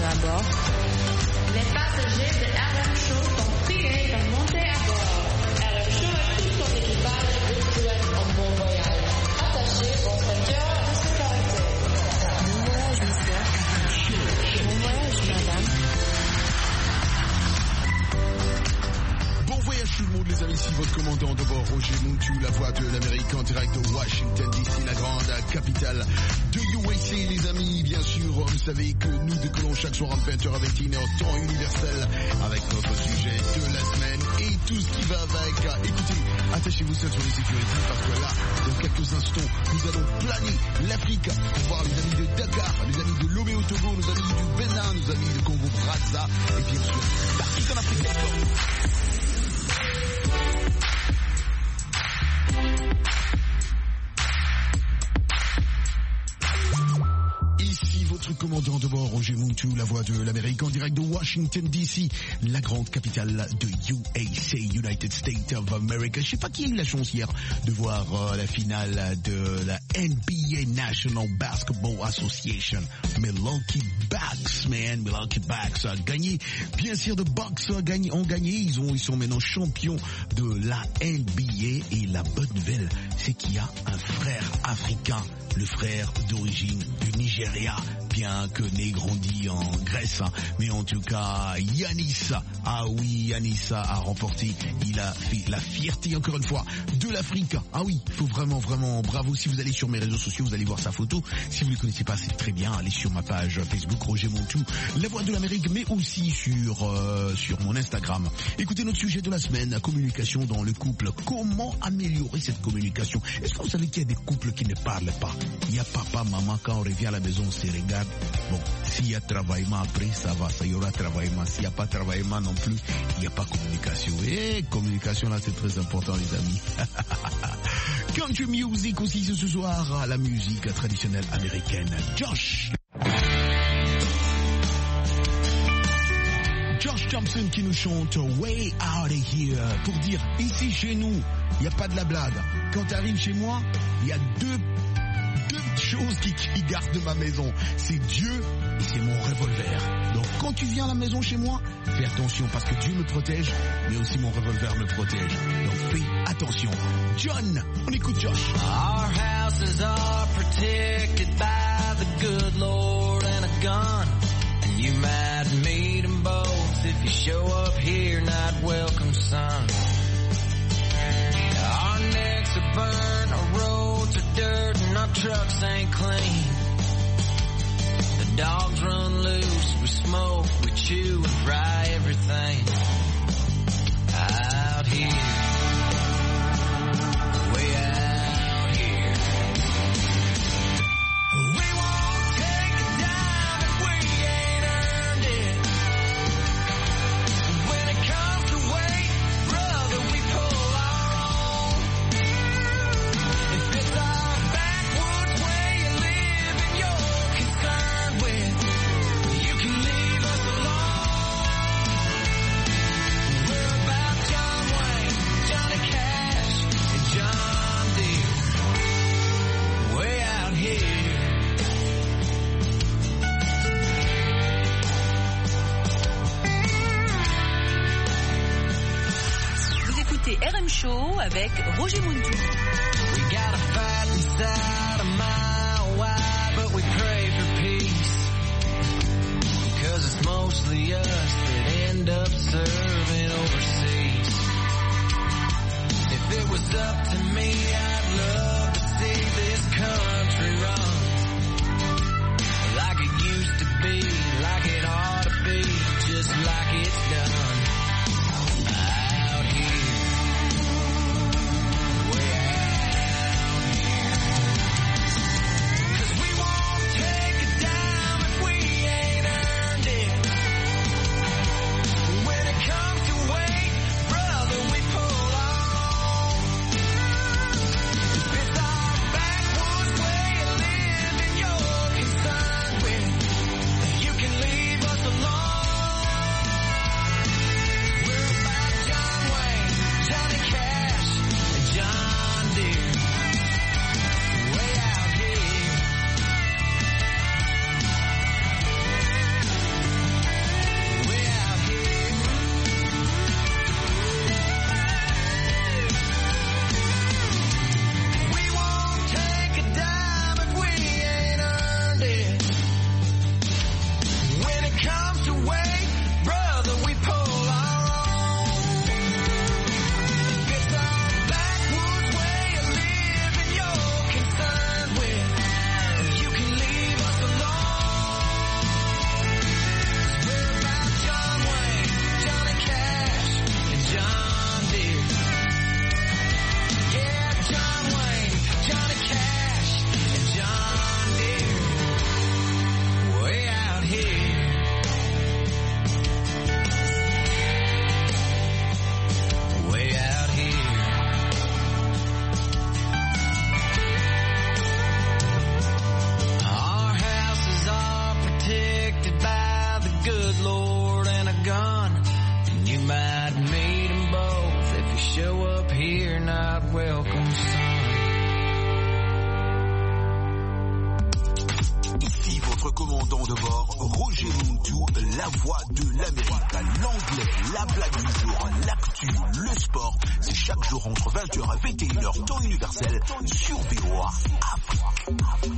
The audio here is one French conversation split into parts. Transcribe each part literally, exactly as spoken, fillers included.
à bord. Les passagers de R M Show sont priés de monter à bord. R M Show et tout son équipage vous souhaitent un bon voyage. Attachez vos ceintures de sécurité. Bon voyage, monsieur. Bon voyage, madame. Bon voyage tout le monde les amis, ici votre commandant de bord Roger Montu, la voix de l'Amérique en direct de Washington D C, la grande capitale de U S A les amis. Bien sûr, vous savez que nous décollons chaque soir en vingt heures à vingt et une heures temps universel avec notre sujet de la semaine et tout ce qui va avec. Écoutez, attachez-vous seul sur les sécurités parce que là, dans quelques instants, nous allons planer l'Afrique pour voir les amis de Dakar, les amis de Lomé au Togo, nos amis du Bénin, nos amis de Congo Brazza et bien sûr, partout en Afrique. Ici votre commandant de bord Roger Montu, la voix de l'Amérique en direct de Washington D C, la grande capitale de U S A, United States of America. Je sais pas qui a eu la chance hier de voir euh, la finale de la N B A National Basketball Association. Milwaukee Bucks, man, Milwaukee Bucks a gagné. Bien sûr, de Bucks a gagné, ont gagné. Ils ont, ils sont maintenant champions de la N B A. Et la bonne nouvelle, c'est qu'il y a un frère africain, le frère d'origine du Nigeria, bien que né grandi en Grèce, hein. Mais en tout cas, Yanis, ah oui, Yanis a remporté, il a fait la fierté encore une fois de l'Afrique. Ah oui, il faut vraiment, vraiment, bravo. Si vous allez sur mes réseaux sociaux, vous allez voir sa photo. Si vous ne le connaissez pas, c'est très bien. Allez sur ma page Facebook, Roger Montu, la voix de l'Amérique, mais aussi sur, euh, sur mon Instagram. Écoutez notre sujet de la semaine, la communication dans le couple. Comment améliorer cette communication? Est-ce que vous savez qu'il y a des couples qui ne parlent pas? Il y a papa, maman, quand on revient à la maison, on se regarde. Bon, s'il y a travaillement après, ça va, ça y aura travaillement. S'il n'y a pas travaillement non plus, il n'y a pas communication. Et communication là, c'est très important, les amis. Country music aussi ce soir, la musique traditionnelle américaine. Josh. Josh Thompson qui nous chante Way Out of Here pour dire ici chez nous, il n'y a pas de la blague. Quand tu arrives chez moi, il y a deux Deux choses qui, qui gardent ma maison, c'est Dieu et c'est mon revolver. Donc quand tu viens à la maison chez moi, fais attention parce que Dieu me protège, mais aussi mon revolver me protège. Donc fais attention. John, on écoute Josh. Our houses are protected by the good Lord and a gun. And you might meet them both if you show up here not welcome, son. Our necks are burned, our roads are dirt, and our trucks ain't clean. The dogs run loose, we smoke, we chew and fry everything out here, way out here. We won't take a dime if we ain't earned it. When it comes to weight, brother, we pull our own. If it's our backwoods way you live and you're concerned with, you can leave us alone. We're about John Wayne, Johnny Cash, and John Deere, way out here. Vous écoutez R M Show avec Roger Montu. We got a fight inside a mile wide, but we pray for peace. Cause it's mostly us that end up serving overseas. If it was up to me, I'd love to see this country run like it used to be, like it ought to be, just like it's done. Out here, way out here. 'Cause we won't take a dime if we ain't earned it. When it comes might meet them both if you show up here not welcome, son. Ici votre commandant de bord, Roger Muntu, la voix de l'Amérique, l'anglais, la blague du jour, l'actu, le sport. C'est chaque jour entre vingt heures et vingt et une heures temps universel sur V O A Afrique.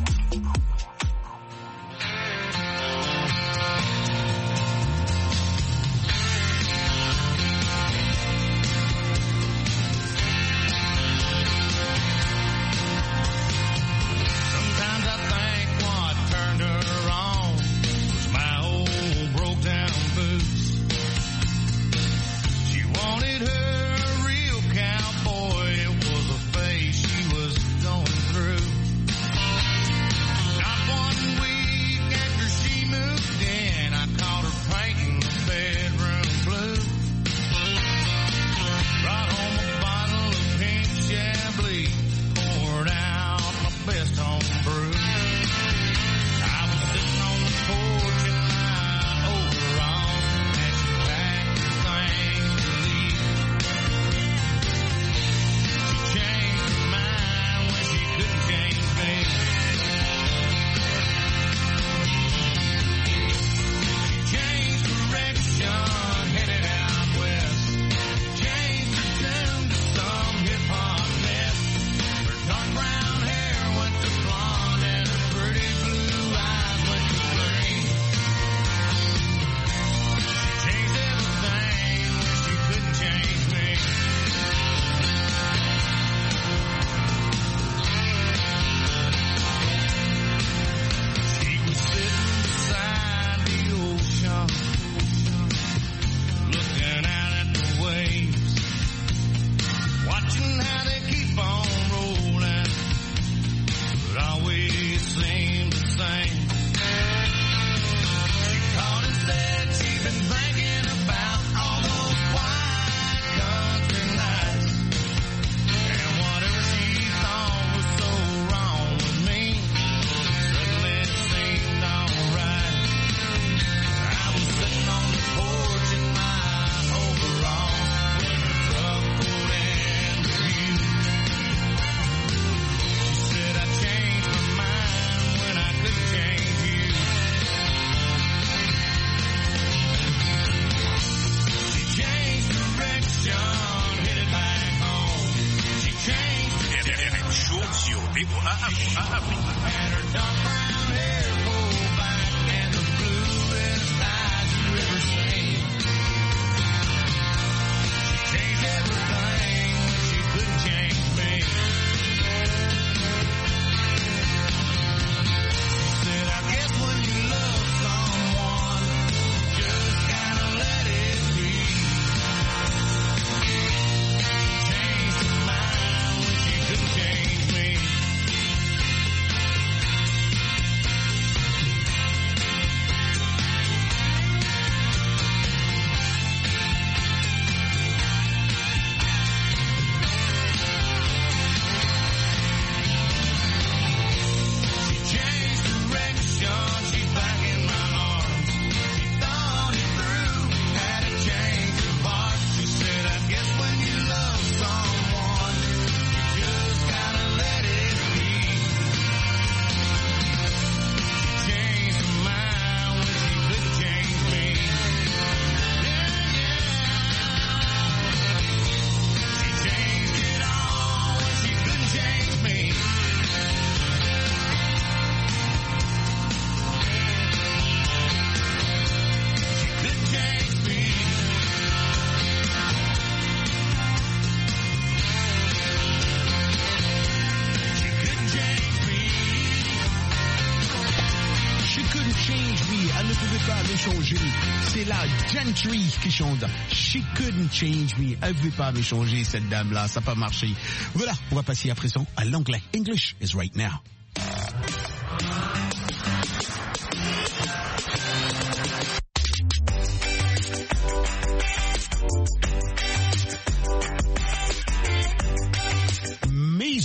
C'est la Gentry qui chante She Couldn't Change Me. Elle ne pouvait pas me changer, cette dame-là, ça n'a pas marché. Voilà, on va passer à présent à l'anglais. English is right now.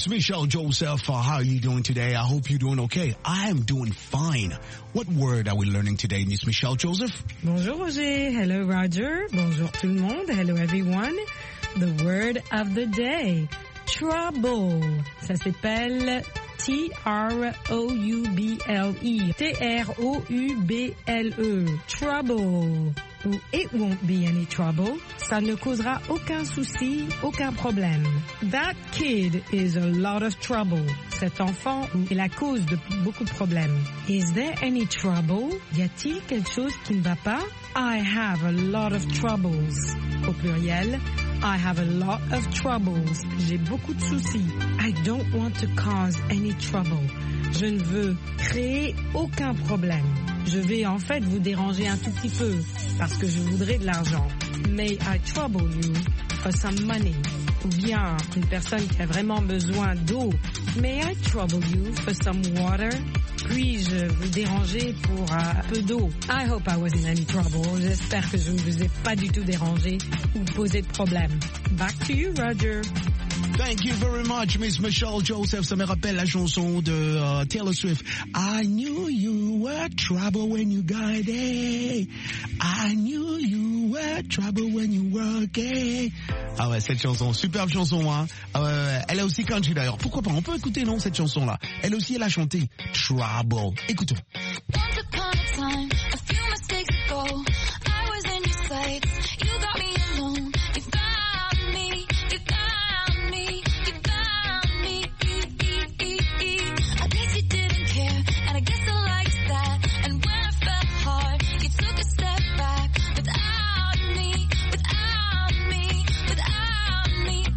Miss Michelle Joseph. Uh, how are you doing today? I hope you're doing okay. I am doing fine. What word are we learning today, Miss Michelle Joseph? Bonjour Roger. Hello Roger. Bonjour tout le monde. Hello everyone. The word of the day. Trouble. Ça s'appelle T R O U B L E. T R O U B L E. Trouble. Ou it won't be any trouble. Ça ne causera aucun souci, aucun problème. That kid is a lot of trouble. Cet enfant est la cause de beaucoup de problèmes. Is there any trouble? Y a-t-il quelque chose qui ne va pas? I have a lot of troubles. Au pluriel, I have a lot of troubles. J'ai beaucoup de soucis. I don't want to cause any trouble. Je ne veux créer aucun problème. Je vais en fait vous déranger un tout petit peu parce que je voudrais de l'argent. May I trouble you for some money? Ou bien une personne qui a vraiment besoin d'eau. May I trouble you for some water? Puis-je vous déranger pour uh, un peu d'eau? I hope I wasn't any trouble. J'espère que je ne vous ai pas du tout dérangé ou posé de problème. Back to you, Roger. Thank you very much, Miss Michelle Joseph. Ça me rappelle la chanson de uh, Taylor Swift. I knew you were trouble when you got it. I knew you were trouble when you were gay. Ah ouais, cette chanson, superbe chanson, hein. Euh, elle a aussi country d'ailleurs. Pourquoi pas? On peut écouter, non, cette chanson-là. Elle aussi, elle a chanté Trouble. Écoutons. Once upon a time, a few mistakes ago, I was in your sights. You got me alone. You found me. You found me. You found me. I guess you didn't care, and I guess I liked that. And when I fell hard, you took a step back. Without me, without me, without me.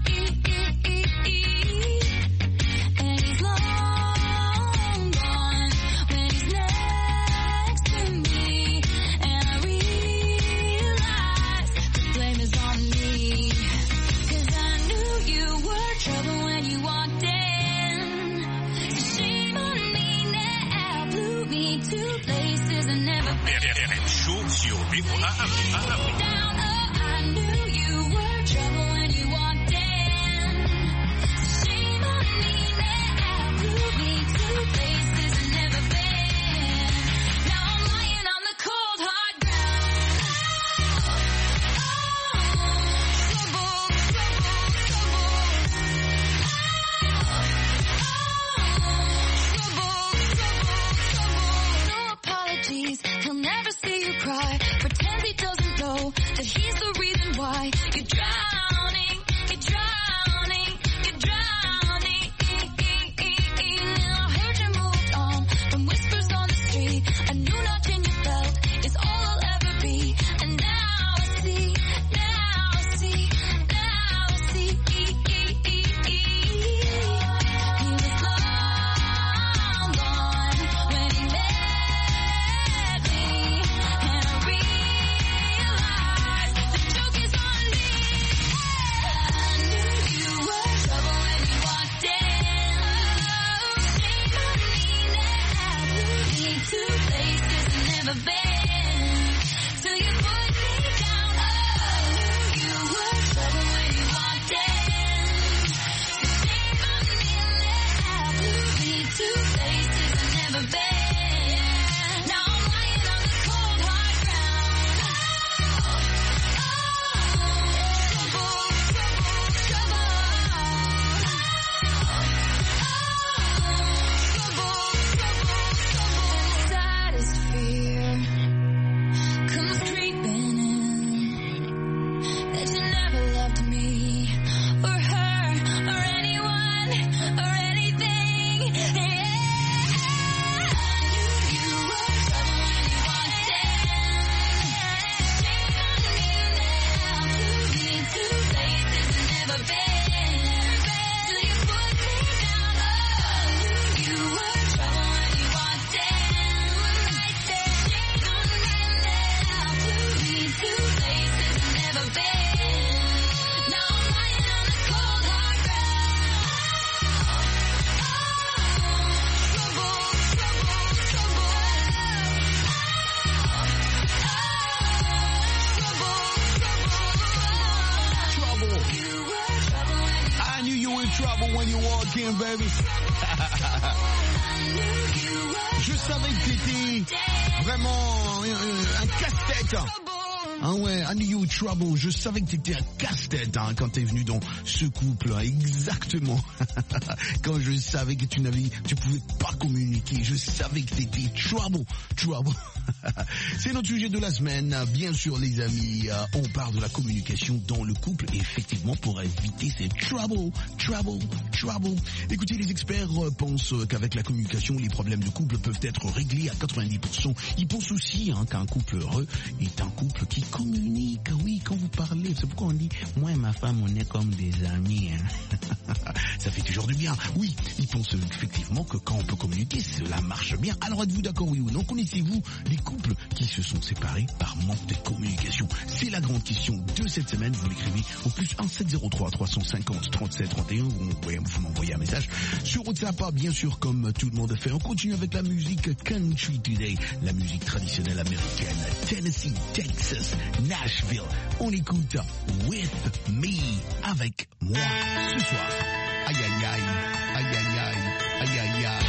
And he's long gone when he's next to me. And I realize the blame is on me. 'Cause I knew you were trouble when you walked in. So shame on me now, blew me to places I never been. Show sur B O A M. Down, oh, I knew you were trouble when you walked in. So shame on me now, blew me to places I never been. Now I'm lying on the cold hard ground. Oh, trouble, trouble, trouble. Oh, trouble, trouble, trouble. No apologies, he'll never see you cry. Pretends he doesn't know trouble when you walk in, baby. Je savais que t'étais vraiment un, un casse-tête. Ah ouais, I knew you trouble. Je savais que t'étais un casse-tête hein, quand t'es venu dans ce couple. Hein, exactement. Quand je savais que tu n'avais, tu pouvais pas communiquer, je savais que t'étais trouble, trouble. C'est notre sujet de la semaine. Bien sûr, les amis, on parle de la communication dans le couple, effectivement, pour éviter ces trouble, trouble, trouble. Écoutez, les experts pensent qu'avec la communication, les problèmes de couple peuvent être réglés à quatre-vingt-dix pour cent. Ils pensent aussi hein, qu'un couple heureux est un couple qui communique. Oui, quand vous parlez, c'est pourquoi on dit, moi et ma femme, on est comme des amis. Hein. Ça fait toujours du bien. Oui, ils pensent effectivement que quand on peut communiquer, cela marche bien. Alors êtes-vous d'accord, oui ou non? Connaissez-vous les couples qui se sont séparés par manque de communication? C'est la grande question de cette semaine. Vous l'écrivez au plus un sept zéro trois trois cent cinquante trente-sept trente et un. Vous m'envoyez, vous m'envoyez un message sur WhatsApp, bien sûr, comme tout le monde fait. On continue avec la musique country today, la musique traditionnelle américaine. Tennessee, Texas, Nashville. On écoute With Me avec moi ce soir. Aïe aïe aïe, aïe aïe aïe, aïe aïe aïe.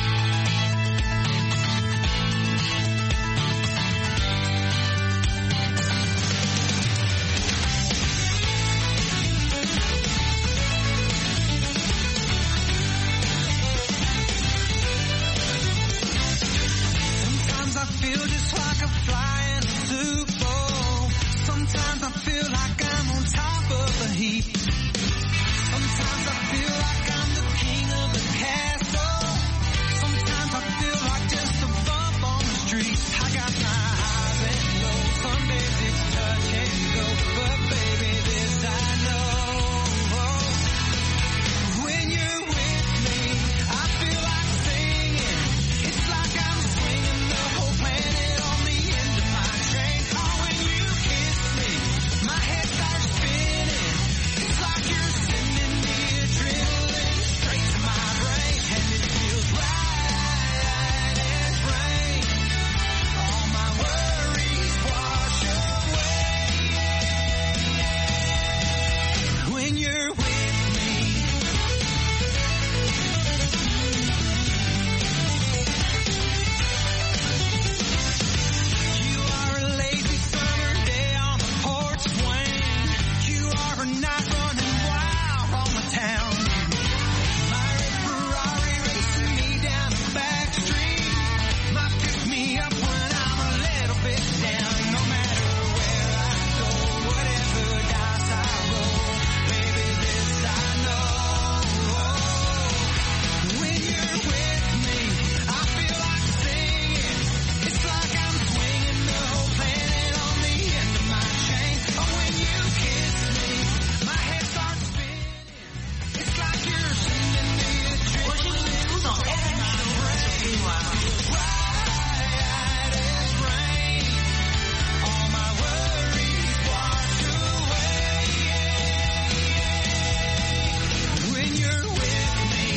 Sometimes I feel like I'm on top of the heap. Sometimes I feel like I'm the king of the castle. Sometimes I feel like just a bump on the street. I got my highs and lows. Some days it's touch and go, but baby, this I know. When you're with me, I feel like singing. It's like I'm swinging the whole planet on the end of my train. Oh, when you kiss me, my head starts spinning. It's like you're sending me adrenaline straight to my brain, and it feels right as rain. All my worries wash away when you're with me. You are a lazy summer day on the porch swing. You are a night running wild on the town. My red Ferrari racing me down the back street. Might pick me up when I'm a little bit down. No matter where I go, whatever dice I roll, baby, this I know. When you're with me, I feel like singing. It's like I'm swinging the whole planet on the end of my chain. Oh, when you kiss me, my head starts spinning. It's like you're sending me a dream. Right as rain. All my worries wash away when you're with me.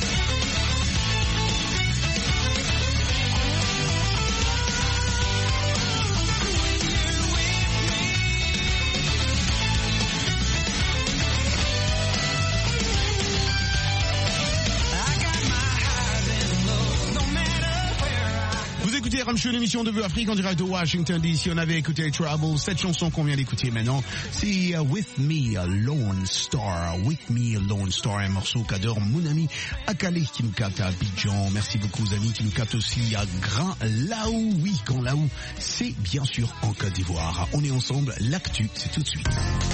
Vous écoutez Ramshow, l'émission de Vue Afrique en direct de Washington D C. On avait écouté Trouble. Cette chanson qu'on vient d'écouter maintenant, c'est uh, With Me, a Lone Star. With Me, a Lone Star, un morceau qu'adore mon ami Akale qui nous capte à Abidjan. Merci beaucoup aux amis qui nous captent aussi à Grand Laou. Oui, Grand Laou, c'est bien sûr en Côte d'Ivoire. On est ensemble, l'actu, c'est tout de suite.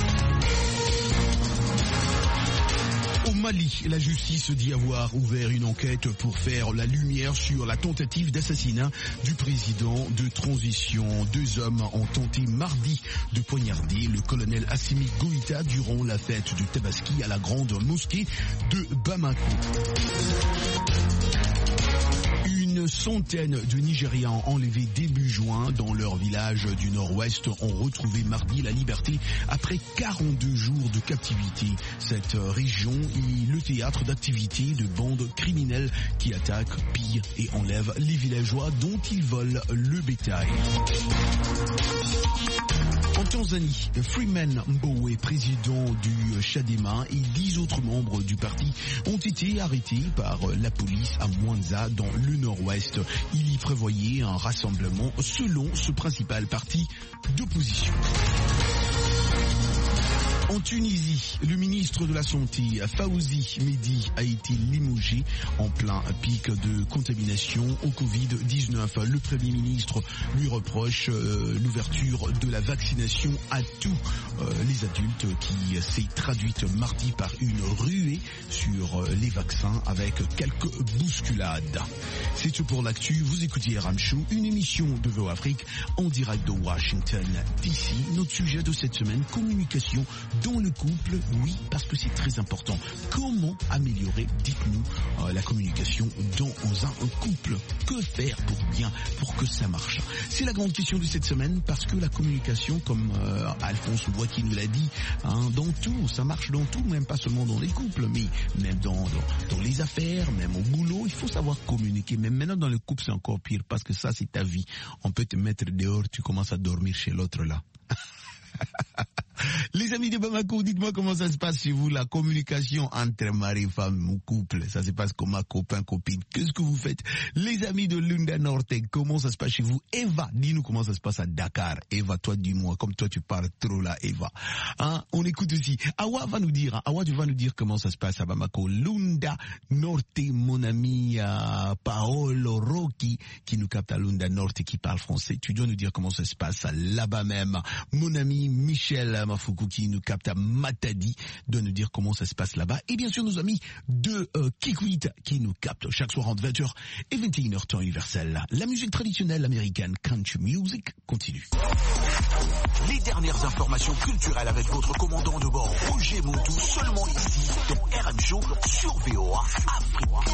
Au Mali, la justice dit avoir ouvert une enquête pour faire la lumière sur la tentative d'assassinat du président de transition. Deux hommes ont tenté mardi de poignarder le colonel Assimi Goïta durant la fête de Tabaski à la grande mosquée de Bamako. Une Une centaine de Nigérians enlevés début juin dans leur village du nord-ouest ont retrouvé mardi la liberté après quarante-deux jours de captivité. Cette région est le théâtre d'activités de bandes criminelles qui attaquent, pillent et enlèvent les villageois dont ils volent le bétail. En Tanzanie, Freeman Mbowe, président du Chadema, et dix autres membres du parti ont été arrêtés par la police à Mwanza dans le nord-ouest. Il y prévoyait un rassemblement selon ce principal parti d'opposition. En Tunisie, le ministre de la Santé, Fawzi Mehdi, a été limogé en plein pic de contamination au covid dix-neuf. Le Premier ministre lui reproche euh, l'ouverture de la vaccination à tous euh, les adultes qui s'est traduite mardi par une ruée sur euh, les vaccins avec quelques bousculades. C'est tout pour l'actu. Vous écoutez R M Show, une émission de V O Afrique en direct de Washington D C. Notre sujet de cette semaine, communication dans le couple, oui, parce que c'est très important. Comment améliorer, dites-nous, euh, la communication dans un, un couple? Que faire pour bien, pour que ça marche? C'est la grande question de cette semaine, parce que la communication, comme euh, Alphonse Bois qui nous l'a dit, hein, dans tout, ça marche dans tout, même pas seulement dans les couples, mais même dans, dans, dans les affaires, même au boulot, il faut savoir communiquer. Même maintenant dans le couple, c'est encore pire, parce que ça, c'est ta vie. On peut te mettre dehors, tu commences à dormir chez l'autre là. Les amis de Bamako, dites-moi comment ça se passe chez vous, la communication entre mari, femme ou couple. Ça se passe comment, copain, copine? Qu'est-ce que vous faites? Les amis de Lunda Norte, comment ça se passe chez vous? Eva, dis-nous comment ça se passe à Dakar. Eva, toi, dis-moi, comme toi tu parles trop là, Eva. Hein? On écoute aussi. Awa va nous dire, hein? Awa, tu vas nous dire comment ça se passe à Bamako. Lunda Norte, mon ami euh, Paolo Rocky, qui nous capte à Lunda Norte, qui parle français. Tu dois nous dire comment ça se passe là-bas même. Mon ami Michel Mafuku, qui nous capte à Matadi, de nous dire comment ça se passe là-bas. Et bien sûr, nos amis de euh, Kikwit, qui nous captent chaque soir entre vingt heures et vingt et une heures temps universel. La musique traditionnelle américaine, country music, continue. Les dernières informations culturelles avec votre commandant de bord, Roger Montou, seulement ici, dans R M Show, sur V O A Afrique.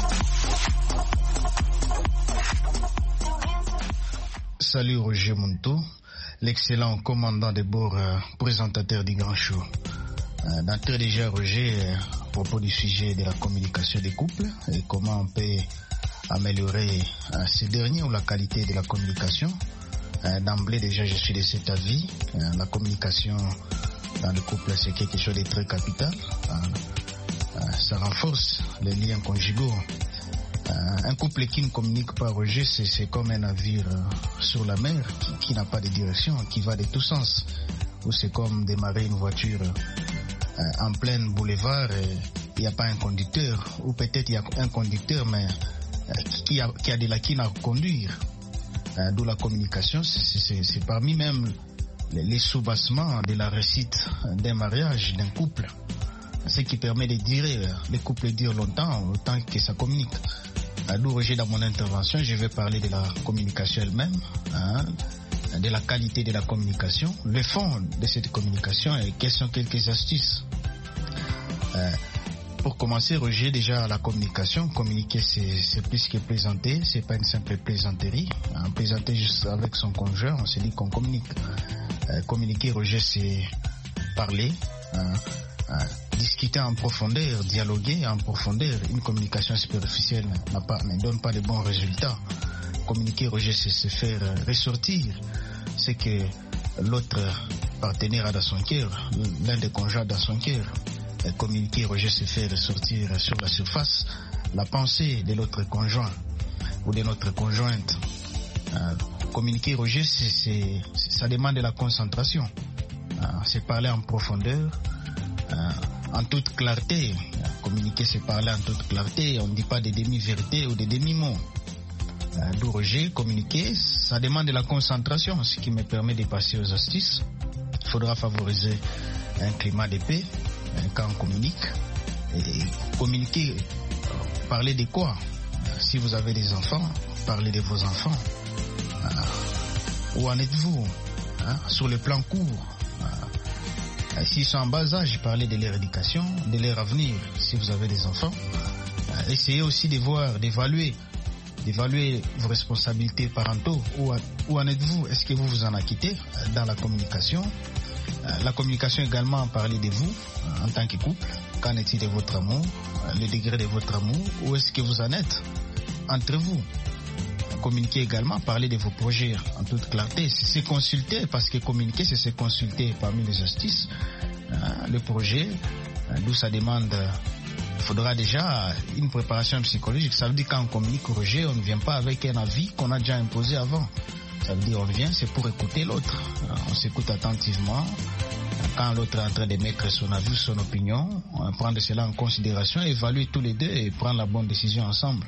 Salut Roger Montou, l'excellent commandant de bord, euh, présentateur du Grand Show. Euh, D'entrée déjà, Roger, euh, à propos du sujet de la communication des couples et comment on peut améliorer euh, ces derniers ou la qualité de la communication. Euh, D'emblée, déjà, je suis de cet avis. Euh, la communication dans le couple, c'est quelque chose de très capital. Euh, euh, ça renforce les liens conjugaux. Euh, un couple qui ne communique pas, Roger, c'est comme un navire euh, sur la mer qui, qui n'a pas de direction, qui va de tous sens. Ou c'est comme démarrer une voiture euh, en plein boulevard et il n'y a pas un conducteur. Ou peut-être il y a un conducteur, mais euh, qui, a, qui a de la quine à conduire. Euh, D'où la communication, c'est parmi même les, les sous-bassements de la réussite d'un mariage, d'un couple. Ce qui permet de durer, les couples durent longtemps, autant que ça communique. D'où, Roger, dans mon intervention, je vais parler de la communication elle-même, hein, de la qualité de la communication, le fond de cette communication et quelles sont quelques astuces. Euh, pour commencer, Roger, déjà la communication, communiquer c'est plus que plaisanter, c'est pas une simple plaisanterie. Hein, plaisanter juste avec son conjoint, on se dit qu'on communique. Euh, communiquer, Roger, c'est parler, hein, hein, discuter en profondeur, dialoguer en profondeur. Une communication superficielle n'a pas, ne donne pas de bons résultats. Communiquer, Roger, c'est se faire ressortir ce que l'autre partenaire a dans son cœur, l'un des conjoints dans son cœur. Et communiquer, Roger, c'est faire ressortir sur la surface la pensée de l'autre conjoint ou de notre conjointe. Euh, communiquer, Roger, c'est, c'est, ça demande de la concentration. Euh, c'est parler en profondeur, euh, en toute clarté. Communiquer, c'est parler en toute clarté. On ne dit pas des demi-vérités ou des demi-mots. Euh, D'où, Roger, communiquer, ça demande de la concentration, ce qui me permet de passer aux astuces. Il faudra favoriser un climat de paix euh, quand on communique. Et communiquer, euh, parler de quoi? euh, Si vous avez des enfants, parlez de vos enfants. Euh, où en êtes-vous, hein, sur le plan court? euh, S'ils sont en bas âge, parlez de leur éducation, de leur avenir. Si vous avez des enfants, euh, essayez aussi de voir, d'évaluer d'évaluer vos responsabilités parentaux. Où, où en êtes-vous? Est-ce que vous vous en acquittez dans la communication? La communication également, parler de vous en tant que couple. Qu'en est-il de votre amour? Le degré de votre amour? Où est-ce que vous en êtes entre vous? Communiquer également, parler de vos projets en toute clarté. C'est se consulter, parce que communiquer, c'est se consulter parmi les astuces. Le projet, d'où ça demande, il faudra déjà une préparation psychologique. Ça veut dire quand on communique au projet, on ne vient pas avec un avis qu'on a déjà imposé avant. Ça veut dire on vient, c'est pour écouter l'autre. On s'écoute attentivement. Quand l'autre est en train de mettre son avis, son opinion, on prendre cela en considération, évaluer tous les deux et prendre la bonne décision ensemble.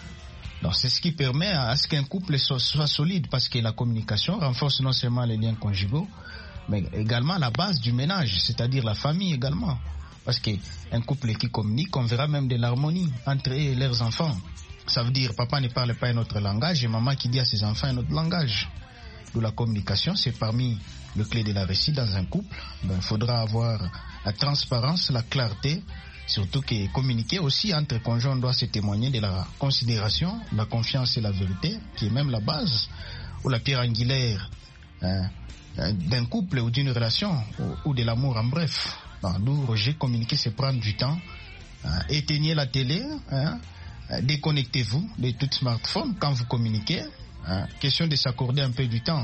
Donc c'est ce qui permet à ce qu'un couple soit, soit solide, parce que la communication renforce non seulement les liens conjugaux, mais également la base du ménage, c'est-à-dire la famille également. Parce qu'un couple qui communique, on verra même de l'harmonie entre eux et leurs enfants. Ça veut dire papa ne parle pas un autre langage et maman qui dit à ses enfants un autre langage. Donc la communication, c'est parmi les clés de la réussite dans un couple. Ben, il faudra avoir la transparence, la clarté. Surtout que communiquer aussi entre conjoints doit se témoigner de la considération, la confiance et la vérité, qui est même la base ou la pierre angulaire hein, d'un couple ou d'une relation ou, ou de l'amour en bref. D'où Roger, communiquer, c'est prendre du temps. Hein, éteignez la télé, hein, déconnectez-vous de tout smartphone quand vous communiquez. Hein, question de s'accorder un peu du temps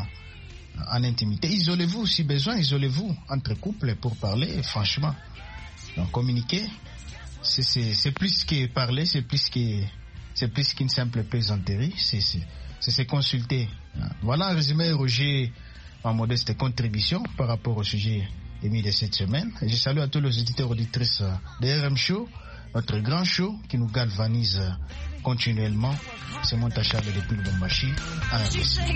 en intimité. Isolez-vous si besoin, isolez-vous entre couples pour parler franchement. Donc communiquer, c'est, c'est, c'est plus que parler, c'est plus que c'est plus qu'une simple plaisanterie, c'est, c'est, c'est se consulter. Voilà un résumé, Roger, ma modeste contribution par rapport au sujet émis de cette semaine. Et je salue à tous les auditeurs et auditrices de R M Show, notre grand show qui nous galvanise continuellement. C'est mon Charles depuis le Bombashi. À la prochaine.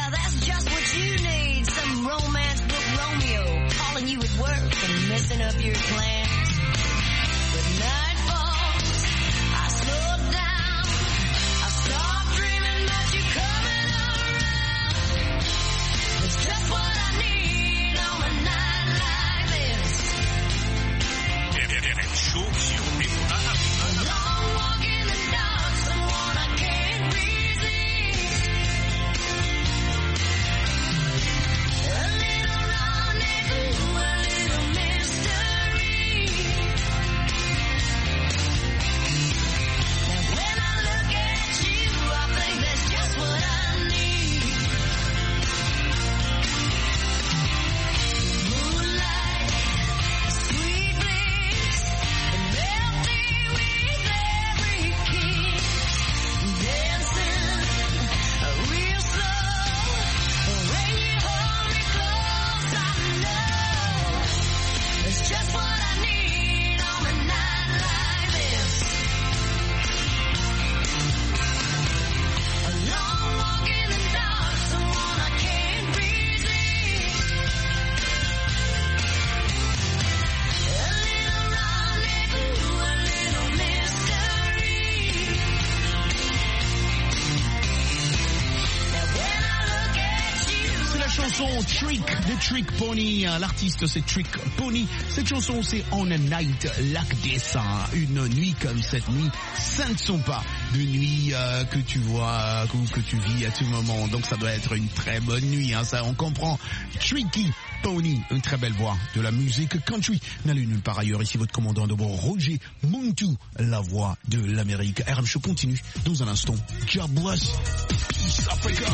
Trick, de Trick Pony, l'artiste c'est Trick Pony. Cette chanson c'est On a Night Like This, une nuit comme cette nuit. Ça ne sont pas de nuits euh, que tu vois ou que tu vis à tout moment. Donc ça doit être une très bonne nuit, hein, ça on comprend. Tricky Pony, une très belle voix de la musique country. N'allez nulle part ailleurs, ici votre commandant de bord Roger Muntu, la voix de l'Amérique. R M Show continue dans un instant. God bless East Africa.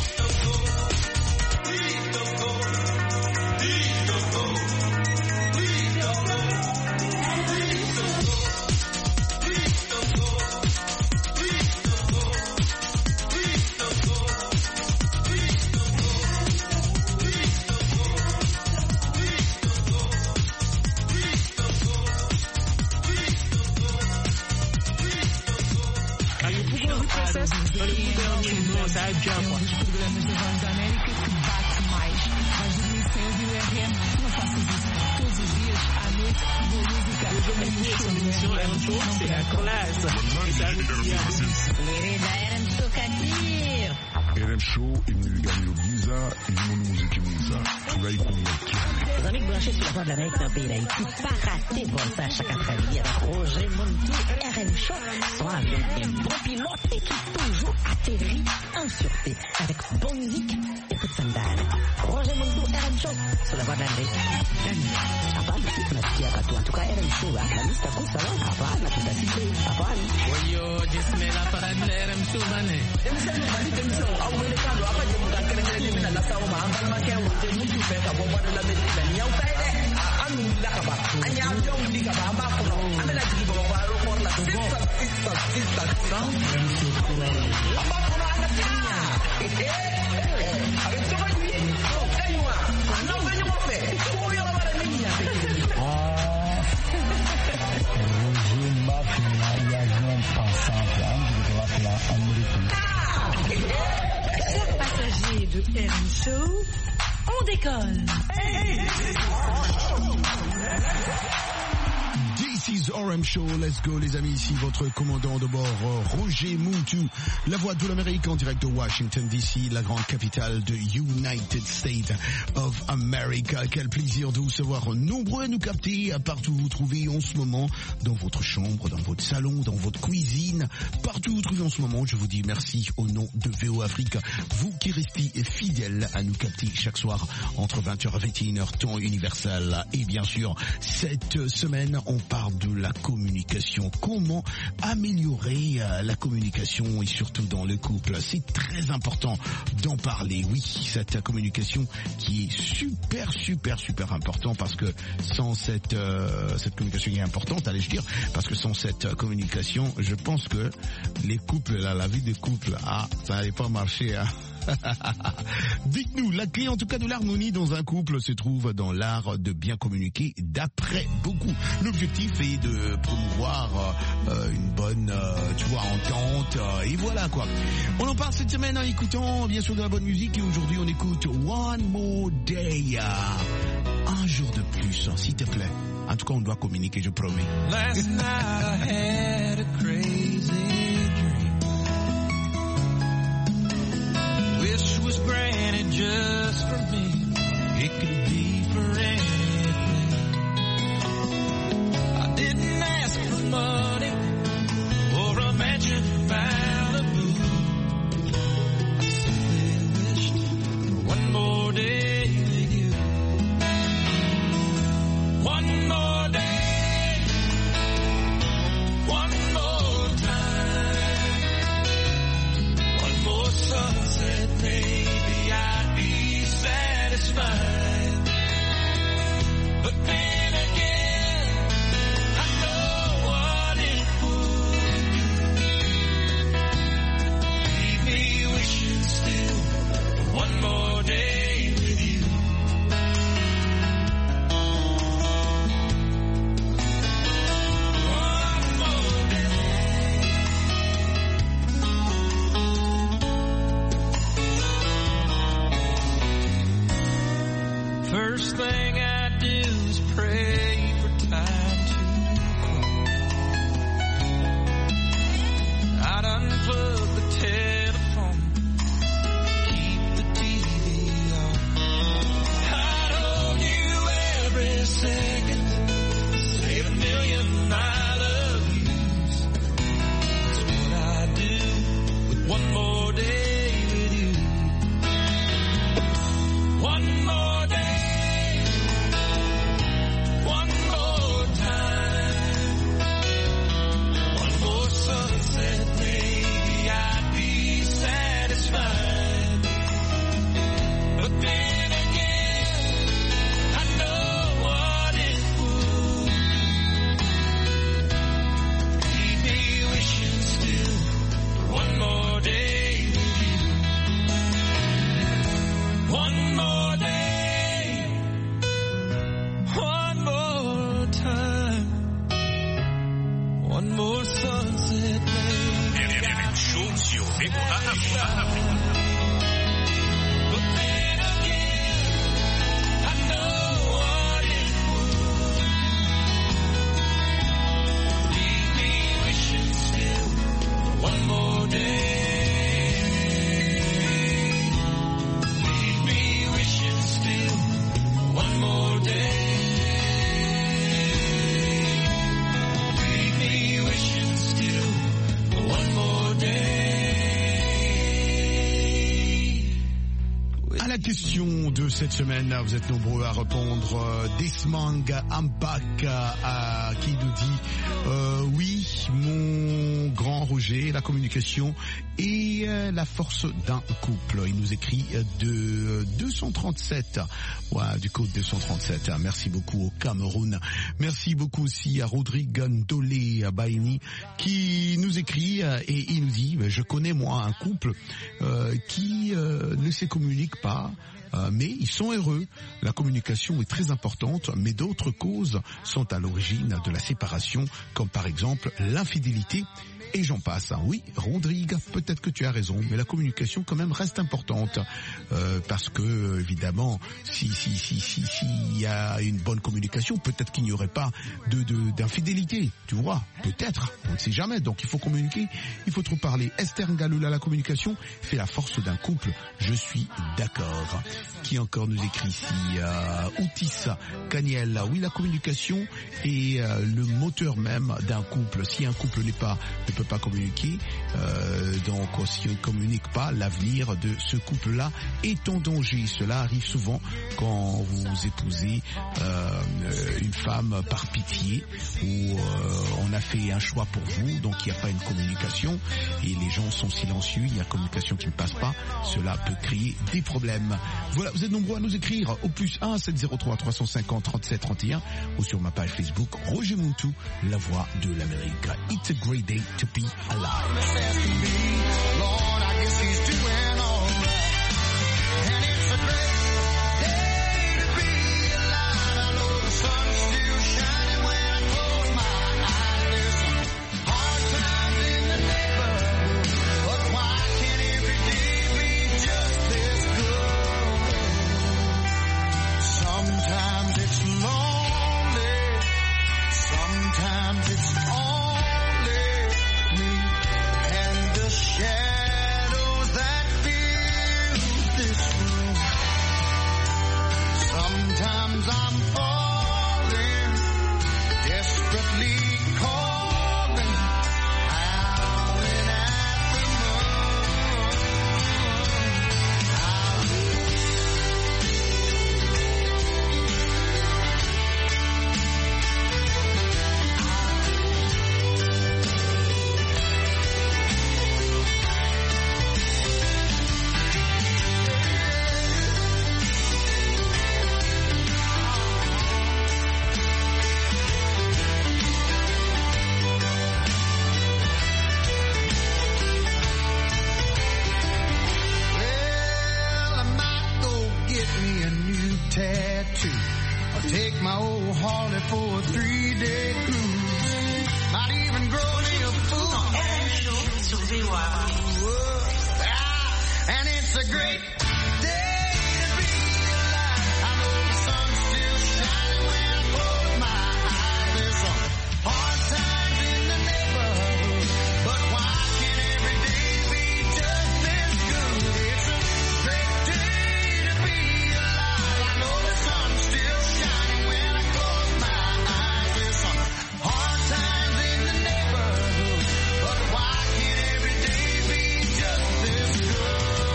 L'Herbe Show, c'est la classe. L'Herbe Show, R M Show est venu gagner le Giza et du monde musique Giza. Tu vas y convaincre. Les amis branchés sur la voie de l'Amérique dans le pays d'Haïti, pas rater vol ça chaque après-midi avec Roger Montou, R M Show, soit avec un bon pilote et qui toujours atterrit en sûreté avec bonne musique et coup de sandales. Roger Montou, R M Show, sur la voie de l'Amérique. Hapana, tunasikia watu en tout cas R M Show, la lista kwa sawa, hapana, tutasikia, hapana. Oyo, jismela para R M Show bane. Emisemo bali demso, au welekando apa je muka kere kere mina la sawa ma ambal ma kewo je mutu fe ka bobo de la medina nyau kai de anu la ka ba. Anya amjo ndi ka ba ma ko no. Amela ji bo ba ro ko la sister sister sister song. Amba ko na ana tia. Eh, avec ce que lui, oh, aywa. Non, venez moi faire. Ko yo la ba niña. Ah. Roger Mafia ya jeune pensant plan de la plan américain. Chers passagers de R M Show, on décolle. This is R M Show, let's go les amis, ici votre commandant de bord Roger Montou, la voix de l'Amérique en direct de Washington D C, la grande capitale de United States of America. Quel plaisir de vous savoir nombreux à nous capter partout où vous trouvez en ce moment, dans votre chambre, dans votre salon, dans votre cuisine, partout où vous trouvez en ce moment. Je vous dis merci au nom de V O Afrique, vous qui restez fidèles à nous capter chaque soir entre vingt heures et vingt et une heures temps universel. Et bien sûr, cette semaine, on parle de la communication. Comment améliorer euh, la communication et surtout dans le couple. C'est très important d'en parler. Oui, cette communication qui est super, super, super important parce que sans cette euh, cette communication qui est importante, allez-je dire, parce que sans cette communication, je pense que les couples, là, la vie des couples, ah, ça n'allait pas marcher, hein. Dites-nous, la clé en tout cas de l'harmonie dans un couple se trouve dans l'art de bien communiquer d'après beaucoup. L'objectif est de promouvoir euh, une bonne, euh, tu vois, entente, euh, et voilà quoi. On en parle cette semaine en écoutant bien sûr de la bonne musique et aujourd'hui on écoute One More Day. Un jour de plus, s'il te plaît. En tout cas, on doit communiquer, je promets. Last night I had a crazy wish was granted just for me. It could be for anything. I didn't ask for money or a mansion in Malibu. I simply wished for one more day with you. One more day. One more time. One more sunset. Maybe I'd be satisfied. But then again, I know what it would do. Leave me wishing still for one more day with you. One more day. First thing I do is pray for time to come. I'd unplug the telephone, keep the T V on. I'd hold you every second, save a million I love yous. That's what I do with one more day with you. One more day. One more time, one more sunset, maybe I'd be satisfied. But then again, I know what it would do. Leave me wishing still for one more day with you. One more day. One more time, one more sunset, maybe I'd be satisfied. But then again, I know what it would. Leave me wishing still for one more day. question de cette semaine, vous êtes nombreux à répondre. Desmang Ampak à, qui nous dit euh, oui, mon grand Roger, la communication est euh, la force d'un couple. Il nous écrit de deux cent trente-sept, ouais, du code deux cent trente-sept. Merci beaucoup au Cameroun. Merci beaucoup aussi à Rodrigue Ndolé Baini qui nous écrit et il nous dit je connais moi un couple euh, qui euh, ne se communique pas. Euh, mais ils sont heureux. La communication est très importante, mais d'autres causes sont à l'origine de la séparation, comme par exemple l'infidélité. Et j'en passe. Oui, Rodrigue, peut-être que tu as raison, mais la communication quand même reste importante euh, parce que évidemment, si si si si s'il y a une bonne communication, peut-être qu'il n'y aurait pas de de d'infidélité. Tu vois, peut-être. On ne sait jamais. Donc il faut communiquer, il faut trop parler. Esther Ngalula, la communication fait la force d'un couple. Je suis d'accord. Qui encore nous écrit ici euh, Outis Caniel. Oui, la communication est euh, le moteur même d'un couple. Si un couple n'est pas ne peut pas communiquer, euh, donc si on ne communique pas, l'avenir de ce couple-là est en danger. Cela arrive souvent quand vous épousez euh, une femme par pitié ou euh, on a fait un choix pour vous, donc il n'y a pas une communication et les gens sont silencieux, il y a une communication qui ne passe pas, cela peut créer des problèmes. Voilà, vous êtes nombreux à nous écrire au plus un sept zéro trois trois cent cinquante trente-sept trente et un ou sur ma page Facebook Roger Muntu, la voix de l'Amérique. It's a great day to be alive. Lord, I guess he's doing all right. And it's a great day to be alive. I know the sun's still shining when I close my eyes. There's some hard times in the neighborhood, but why can't every day be just this good? Sometimes it's lonely, sometimes it's only me and the shadows that fill this room. Sometimes I'm falling, desperately calling, howling at the moon. Well, I might go get me a new tattoo or take my old Harley for a three-day cruise. Might even grow me a fool. And it's a great day to be alive. I know the sun's still shining when I close my eyes. There's some hard times in the neighborhood, but why can't every day be just this good? It's a great day to be alive. I know the sun's still shining when I close my eyes. There's some hard times in the neighborhood, but why can't every day be just this good?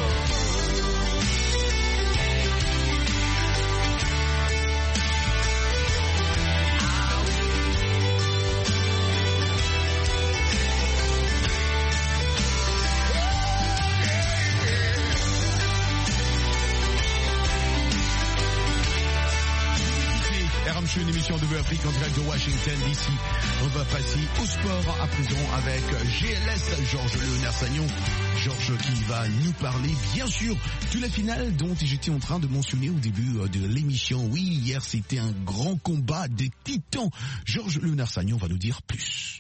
R M Show, une émission de Afrique en direct de Washington D C. On va passer au sport à présent avec G L S, Georges Léonard Sagnon. Georges qui va nous parler bien sûr de la finale dont j'étais en train de mentionner au début de l'émission. Oui, hier c'était un grand combat des titans. Georges Léonard Sagnon va nous dire plus.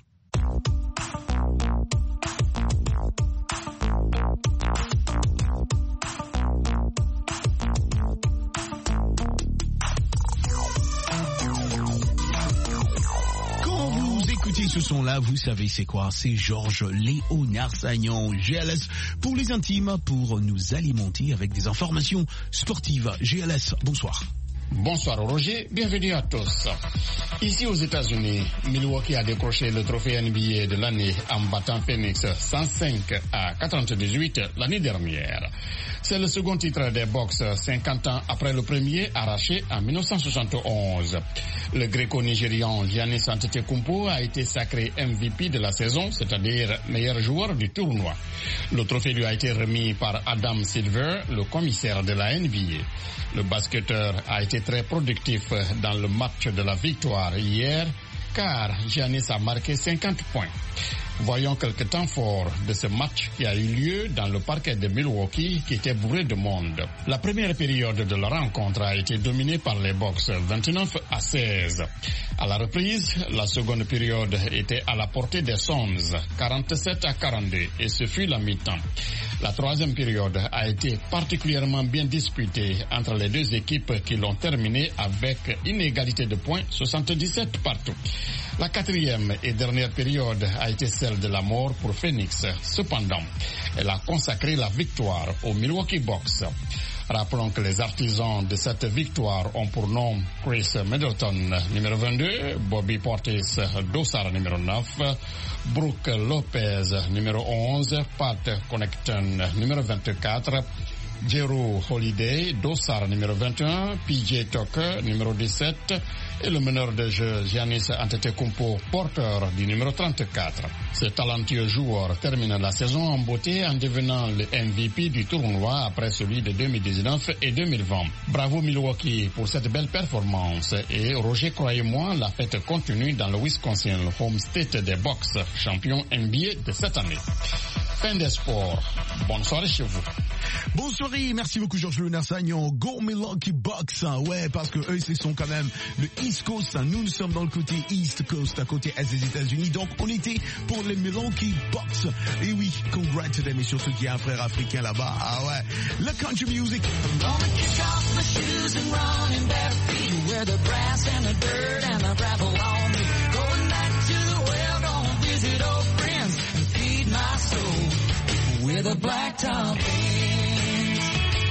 Quand vous écoutez ce son-là, vous savez c'est quoi? C'est Georges Léonard Sagnon, G L S pour les intimes, pour nous alimenter avec des informations sportives. G L S, bonsoir. Bonsoir Roger, bienvenue à tous. Ici aux États-Unis, Milwaukee a décroché le trophée N B A de l'année en battant Phoenix cent cinq à quatre-vingt-dix-huit l'année dernière. C'est le second titre des Bucks, cinquante ans après le premier arraché en mille neuf cent soixante et onze. Le gréco-nigérian Giannis Antetokounmpo a été sacré M V P de la saison, c'est-à-dire meilleur joueur du tournoi. Le trophée lui a été remis par Adam Silver, le commissaire de la N B A. Le basketteur a été très productif dans le match de la victoire hier, car Giannis a marqué cinquante points. Voyons quelques temps forts de ce match qui a eu lieu dans le parquet de Milwaukee qui était bourré de monde. La première période de la rencontre a été dominée par les Bucks, vingt-neuf à seize. À la reprise, la seconde période était à la portée des Suns, quarante-sept à quarante-deux, et ce fut la mi-temps. La troisième période a été particulièrement bien disputée entre les deux équipes qui l'ont terminée avec une égalité de points, soixante-dix-sept partout. La quatrième et dernière période a été celle de la mort pour Phoenix. Cependant, elle a consacré la victoire aux Milwaukee Bucks. Rappelons que les artisans de cette victoire ont pour nom Chris Middleton, numéro vingt-deux, Bobby Portis Dossard, numéro neuf, Brook Lopez, numéro onze, Pat Connaughton, numéro vingt-quatre, Jrue Holiday, Dossard, numéro vingt et un, P J Tucker, numéro dix-sept, et le meneur de jeu Giannis Antetokounmpo, porteur du numéro trente-quatre. Ce talentueux joueur termine la saison en beauté en devenant le M V P du tournoi après celui de deux mille dix-neuf et deux mille vingt. Bravo Milwaukee pour cette belle performance et Roger, croyez-moi, la fête continue dans le Wisconsin, le home state des Bucks, champion N B A de cette année. Fin des sports. Bonne soirée chez vous. Bonne soirée, merci beaucoup Georges Léonard Sagnon. Go Milwaukee Bucks, ouais, parce que eux, ce sont quand même le East Coast. Nous, nous sommes dans le côté East Coast, à côté Est des États-Unis. Donc, on était pour les Milwaukee Bucks. Et oui, congrats to them et sur ceux qui ont un frère africain là-bas. Ah ouais, le country music. With a black top beans.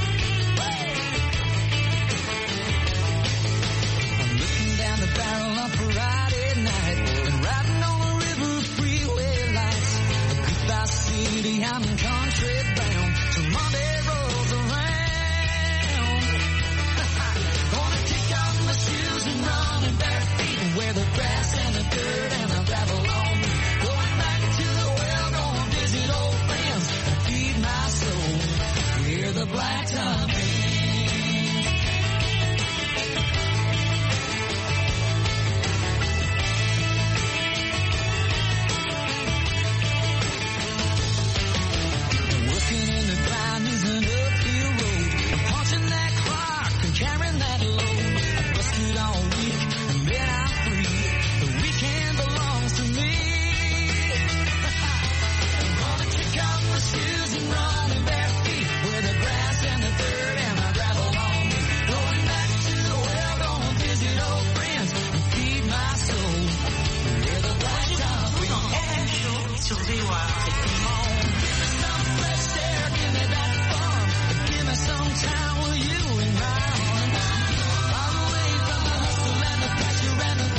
I'm looking down the barrel of Friday night and riding on the river freeway lights. Goodbye city, I'm country bound till Monday rolls around. Gonna kick off my shoes and run in bare feet and wear the grass and the dirt and the gravel on me. Going back to the well, gonna visit old friends. My soul, we're the blacktop beans. Working in the grind is an uphill road. I'm punching that clock and carrying that load. I busted all week and then I'm free. The weekend belongs to me. I'm gonna kick off my shoes and run in bare feet with the grass and the dirt and the gravel on me. Going back to the well, gonna visit old friends and feed my soul. We're the blacktop beans. Sur V O A. Come on, give me some fresh air, give me that fun, give me some time with you and mine. I'm away from the hustle and the pressure and the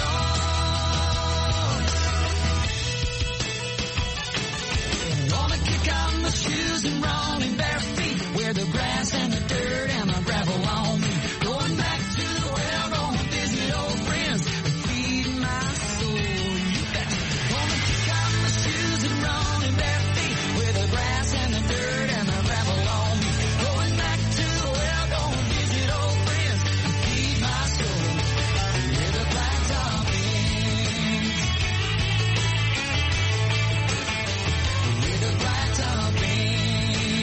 noise. Wanna kick out my shoes and run in bare feet where the grass and the dirt and the gravel on me. Going back to the well, gonna visit old friends and feed my soul. You bet. Wanna kick out my shoes and run in bare feet where the grass and the dirt and the gravel on me. Going back to the well, gonna visit old friends and feed my soul. We're the blacktop beans. We're the blacktop beans.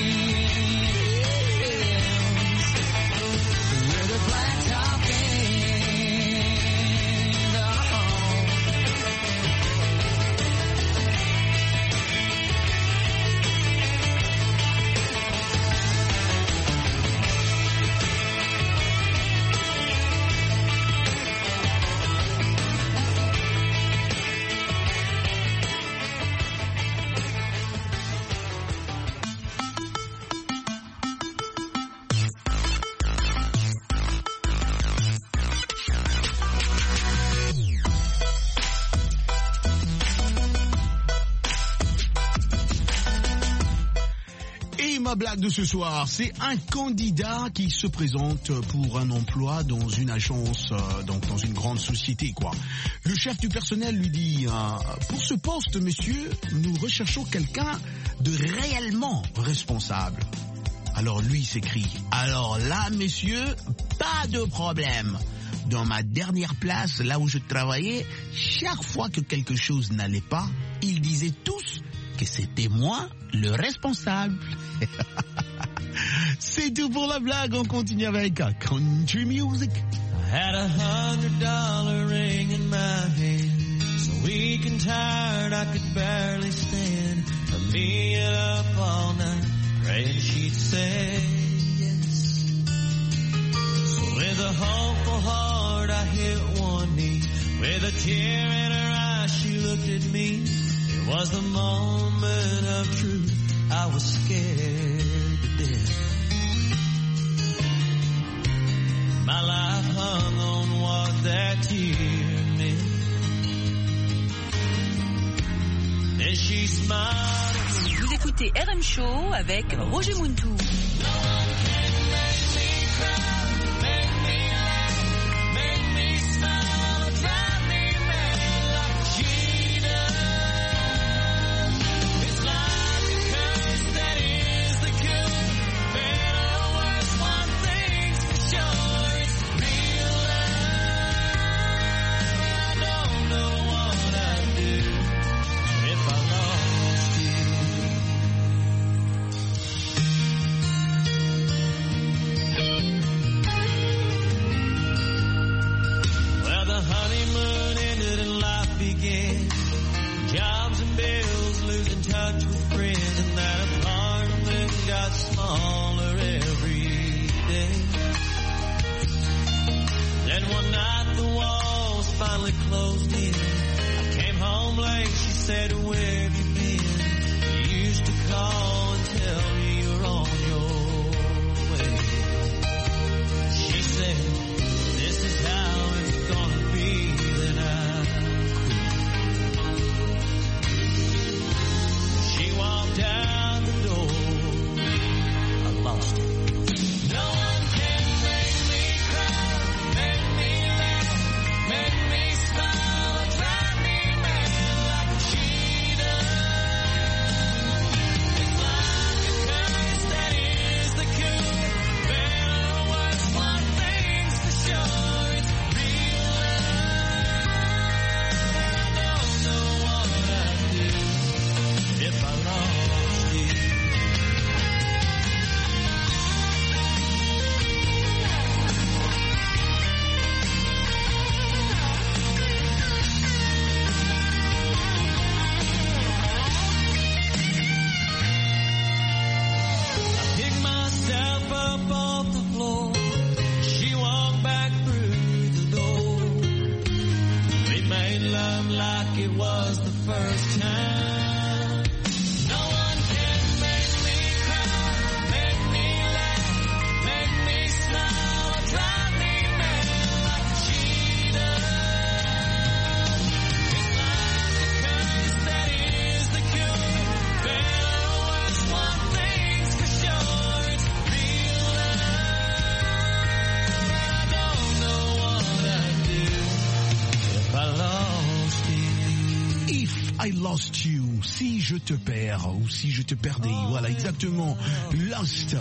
ma blague de ce soir, c'est un candidat qui se présente pour un emploi dans une agence, euh, donc dans une grande société, quoi. Le chef du personnel lui dit euh, pour ce poste, monsieur, nous recherchons quelqu'un de réellement responsable. Alors lui s'écrie, alors là, messieurs, pas de problème. Dans ma dernière place, là où je travaillais, chaque fois que quelque chose n'allait pas, ils disaient tous que c'était moi le responsable. C'est tout pour la blague, on continue avec Country Music. I had a hundred dollar ring in my hand, so weak and tired I could barely stand. From me up all night, praying she'd say yes. So with a hopeful heart I hit one knee, with a tear in her eye she looked at me. It was the moment of truth, I was scared to death. My life hung on what that tear meant. And she smiled. Vous écoutez R M Show avec Roger Muntou. Lost you, si je te perds ou si je te perdais, voilà exactement, Lost,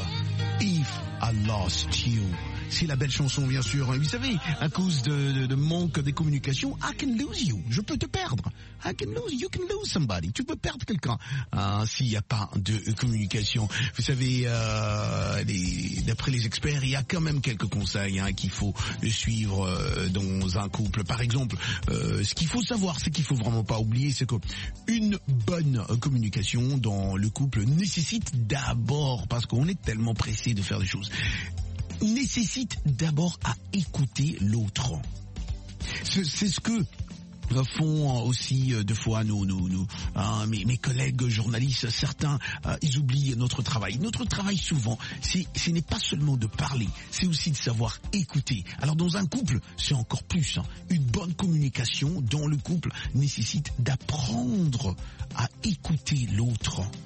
if I lost you. C'est la belle chanson, bien sûr. Vous savez, à cause de, de, de manque des communications, I can lose you. Je peux te perdre. I can lose, you can lose somebody. Tu peux perdre quelqu'un hein, s'il n'y a pas de communication. Vous savez, euh, les, d'après les experts, il y a quand même quelques conseils hein, qu'il faut suivre euh, dans un couple. Par exemple, euh, ce qu'il faut savoir, c'est qu'il faut vraiment pas oublier, c'est que une bonne communication dans le couple nécessite d'abord, parce qu'on est tellement pressé de faire des choses, nécessite d'abord à écouter l'autre. C'est, c'est ce que font aussi euh, deux fois nos, nos, nos hein, mes, mes collègues journalistes. Certains euh, ils oublient notre travail. Notre travail souvent, c'est, ce n'est pas seulement de parler, c'est aussi de savoir écouter. Alors dans un couple, c'est encore plus. Hein, une bonne communication dans le couple nécessite d'apprendre à écouter l'autre.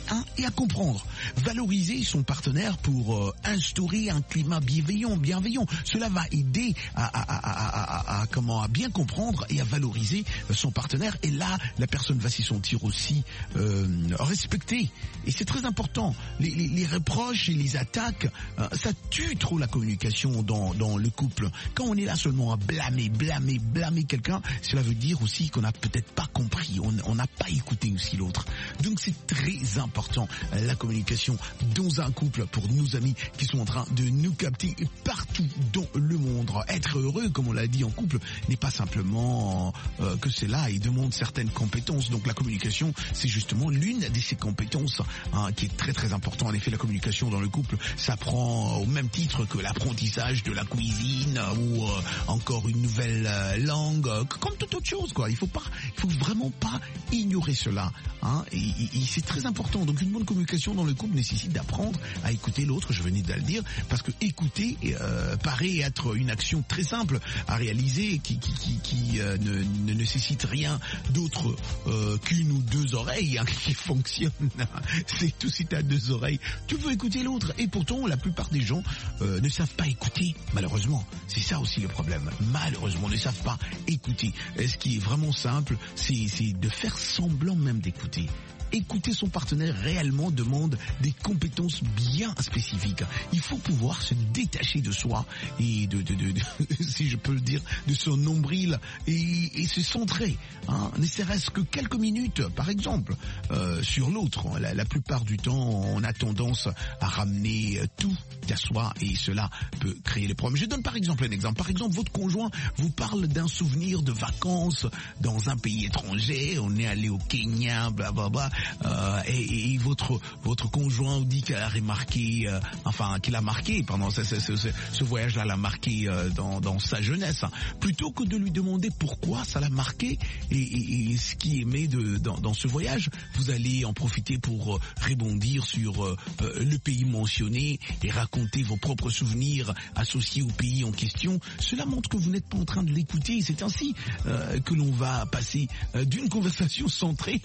hein, et à comprendre. Valoriser son partenaire pour euh, instaurer un climat bienveillant, bienveillant. Cela va aider à, à, à, à, à, à, comment, à bien comprendre et à valoriser son partenaire. Et là, la personne va s'y sentir aussi euh, respectée. Et c'est très important. Les, les, les reproches et les attaques, euh, ça tue trop la communication dans, dans le couple. Quand on est là seulement à blâmer, blâmer, blâmer quelqu'un, cela veut dire aussi qu'on n'a peut-être pas compris, on n'a pas écouté aussi l'autre. Donc c'est très important, la communication dans un couple, pour nos amis qui sont en train de nous capter partout dans le monde. Être heureux, comme on l'a dit, en couple n'est pas simplement euh, que c'est là, il demande certaines compétences. Donc la communication, c'est justement l'une de ces compétences hein, qui est très très important. En effet, la communication dans le couple, ça prend au même titre que l'apprentissage de la cuisine ou euh, encore une nouvelle euh, langue, euh, comme toute autre chose, quoi. Il faut pas, il faut vraiment pas ignorer cela, hein. Et, et, et c'est très important. Donc une bonne communication dans le couple nécessite d'apprendre à écouter l'autre. Je venais de le dire, parce que écouter euh, paraît être une action très simple à réaliser, qui, qui, qui, qui euh, ne, ne nécessite rien d'autre euh, qu'une ou deux oreilles hein, qui fonctionnent. C'est tout, si t'as deux oreilles, tu veux écouter l'autre. Et pourtant, la plupart des gens euh, ne savent pas écouter, malheureusement. C'est ça aussi le problème. Malheureusement, ne savent pas écouter. Et ce qui est vraiment simple, c'est, c'est de faire semblant même d'écouter. Écouter son partenaire réellement demande des compétences bien spécifiques. Il faut pouvoir se détacher de soi et de, de, de, de si je peux le dire, de son nombril et, et se centrer, hein, ne serait-ce que quelques minutes, par exemple, euh, sur l'autre. La, la plupart du temps, on a tendance à ramener tout à soi et cela peut créer des problèmes. Je donne par exemple un exemple. Par exemple, votre conjoint vous parle d'un souvenir de vacances dans un pays étranger. On est allé au Kenya, blablabla. Euh, et, et votre votre conjoint vous dit qu'elle a remarqué, euh, enfin qu'il a marqué pendant ce, ce, ce, ce voyage-là, l'a marqué euh, dans, dans sa jeunesse. Plutôt que de lui demander pourquoi ça l'a marqué et, et, et ce qu'il aimait de, dans, dans ce voyage, vous allez en profiter pour euh, rebondir sur euh, euh, le pays mentionné et raconter vos propres souvenirs associés au pays en question. Cela montre que vous n'êtes pas en train de l'écouter. C'est ainsi euh, que l'on va passer euh, d'une conversation centrée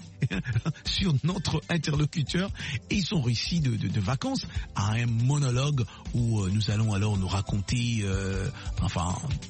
sur notre interlocuteur et son récit de, de, de vacances à un monologue où euh, nous allons alors nous raconter, euh, enfin...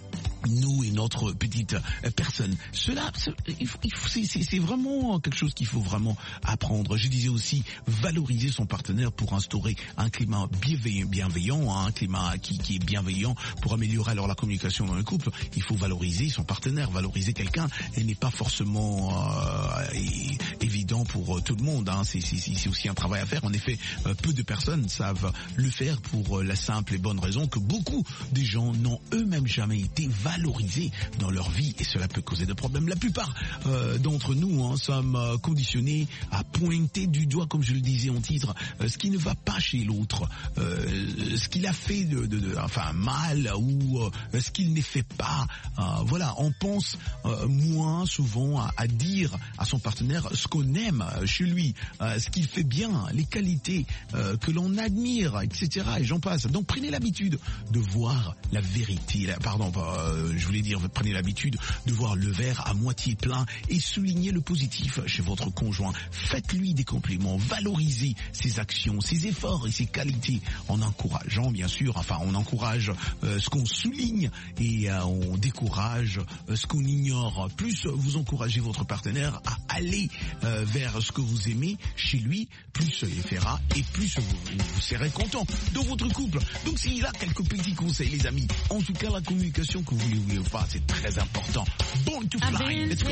nous et notre petite personne. Cela, il faut, il faut, c'est, c'est vraiment quelque chose qu'il faut vraiment apprendre. Je disais aussi valoriser son partenaire pour instaurer un climat bienveillant, bienveillant un climat qui, qui est bienveillant pour améliorer alors la communication dans le couple. Il faut valoriser son partenaire, valoriser quelqu'un. Elle n'est pas forcément euh, évident pour tout le monde. Hein. C'est, c'est, c'est aussi un travail à faire. En effet, peu de personnes savent le faire pour la simple et bonne raison que beaucoup des gens n'ont eux-mêmes jamais été valorisés dans leur vie et cela peut causer des problèmes. La plupart euh, d'entre nous hein, sommes euh, conditionnés à pointer du doigt, comme je le disais en titre, euh, ce qui ne va pas chez l'autre, euh, ce qu'il a fait de, de, de enfin mal ou euh, ce qu'il ne fait pas. Euh, voilà, on pense euh, moins souvent à, à dire à son partenaire ce qu'on aime chez lui, euh, ce qu'il fait bien, les qualités euh, que l'on admire, et cetera. Et j'en passe. Donc prenez l'habitude de voir la vérité. La, pardon, euh, je voulais dire, prenez l'habitude de voir le verre à moitié plein et soulignez le positif chez votre conjoint. Faites-lui des compliments, valorisez ses actions, ses efforts et ses qualités en encourageant, bien sûr, enfin on encourage euh, ce qu'on souligne et euh, on décourage euh, ce qu'on ignore. Plus vous encouragez votre partenaire à aller euh, vers ce que vous aimez chez lui, plus il fera et plus vous, vous serez content dans votre couple. Donc s'il a quelques petits conseils, les amis, en tout cas la communication, que vous voulez ou pas, c'est très important. Born to fly, let's go.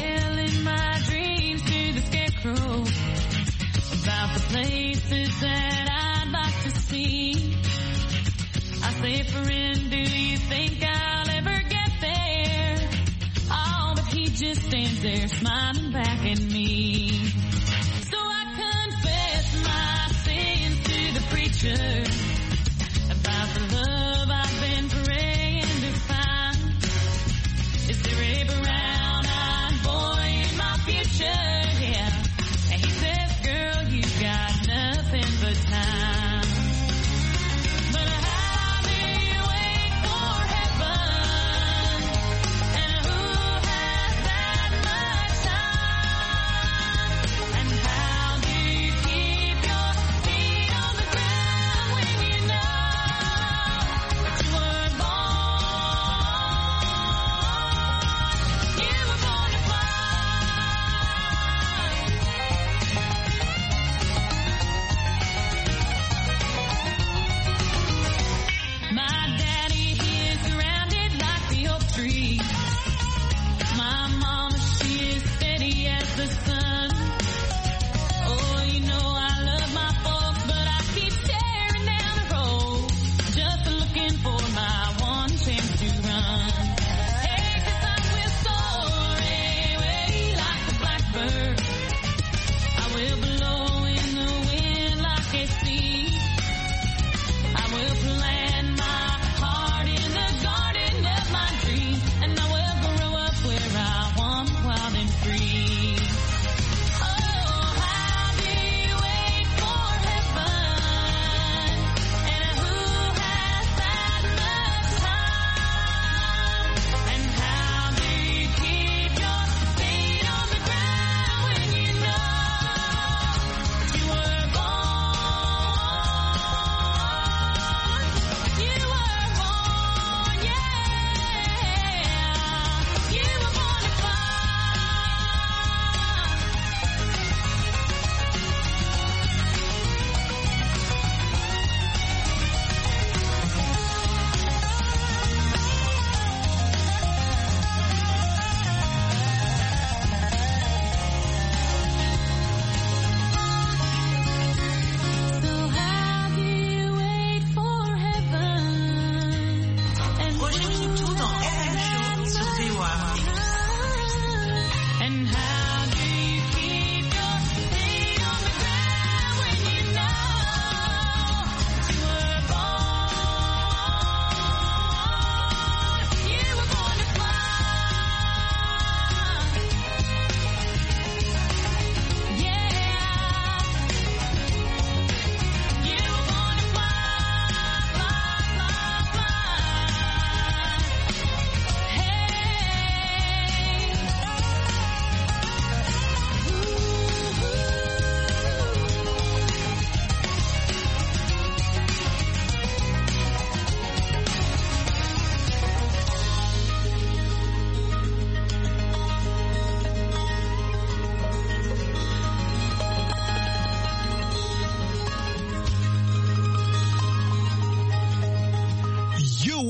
My dreams to the scarecrow about the places that I'd like to see. I say, friend, do you think I'll ever get there? Oh, but he just stands there smiling back at me. So I confess my sins to the preacher about the love I've been praying to find. Is there a brown-eyed boy in my future?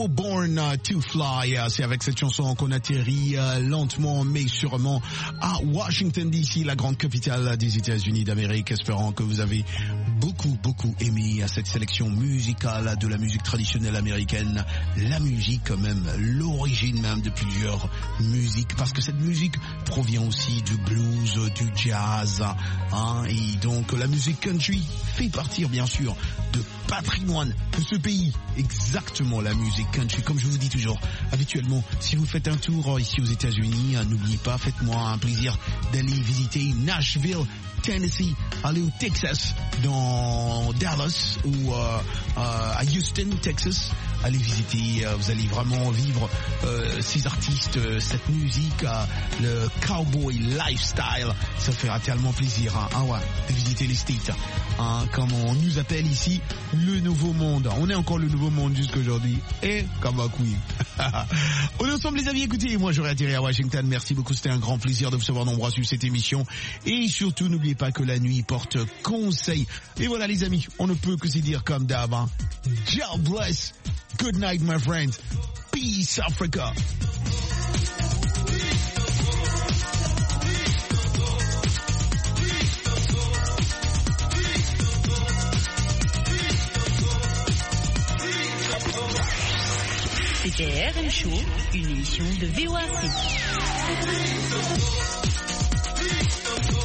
were born uh, to fly. Uh, c'est avec cette chanson qu'on atterrit uh, lentement mais sûrement à Washington D C, la grande capitale des États-Unis d'Amérique. Espérant que vous avez beaucoup, beaucoup aimé uh, cette sélection musicale de la musique traditionnelle américaine. La musique même, l'origine même de plusieurs musiques. Parce que cette musique provient aussi du blues, du jazz. Hein, et donc la musique country fait partir bien sûr de patrimoine de ce pays. Exactement, la musique country. Comme je vous dis toujours, habituellement, si vous faites un tour ici aux États-Unis, hein, n'oubliez pas, faites-moi un plaisir d'aller visiter Nashville, Tennessee, aller au Texas, dans Dallas ou euh, euh, à Houston, Texas. Allez visiter, euh, vous allez vraiment vivre euh, ces artistes, euh, cette musique, euh, le cowboy lifestyle. Ça fera tellement plaisir, hein, ah ouais, de visiter les States, hein, comme on nous appelle ici, le Nouveau Monde. On est encore le Nouveau Monde jusqu'aujourd'hui. Et Kamakui. On est ensemble les amis, écoutez, moi j'aurais atterri à Washington. Merci beaucoup, c'était un grand plaisir de vous savoir nombreux sur cette émission. Et surtout, n'oubliez pas que la nuit porte conseil. Et voilà les amis, on ne peut que se dire comme d'hab, hein. God bless. Good night, my friends. Peace, Africa. C'était R M Show, une émission de V O A C.